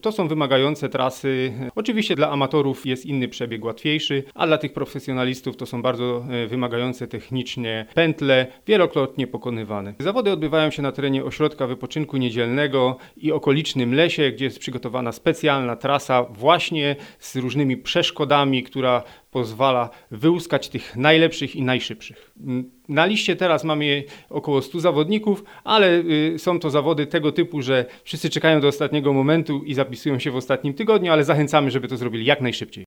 To są wymagające trasy. Oczywiście dla amatorów jest inny przebieg, łatwiejszy, a dla tych profesjonalistów to są bardzo wymagające technicznie pętle, wielokrotnie pokonywane. Zawody odbywają się na terenie ośrodka wypoczynku niedzielnego i okolicznym lesie, gdzie jest przygotowana specjalna trasa właśnie z różnymi przeszkodami, która pozwala wyłuskać tych najlepszych i najszybszych. Na liście teraz mamy około 100 zawodników, ale są to zawody tego typu, że wszyscy czekają do ostatniego momentu i zapisują się w ostatnim tygodniu, ale zachęcamy, żeby to zrobili jak najszybciej.